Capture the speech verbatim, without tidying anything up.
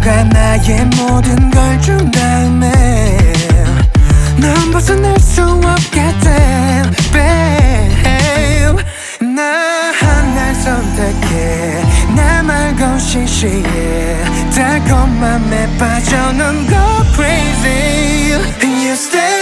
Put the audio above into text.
너가 나의 모든 걸 준 다음에 넌 벗어날 수 없겠대 babe. 난 날 선택해 나 말고 시시해 달콤한 맘에 빠져 넌 go crazy. You stay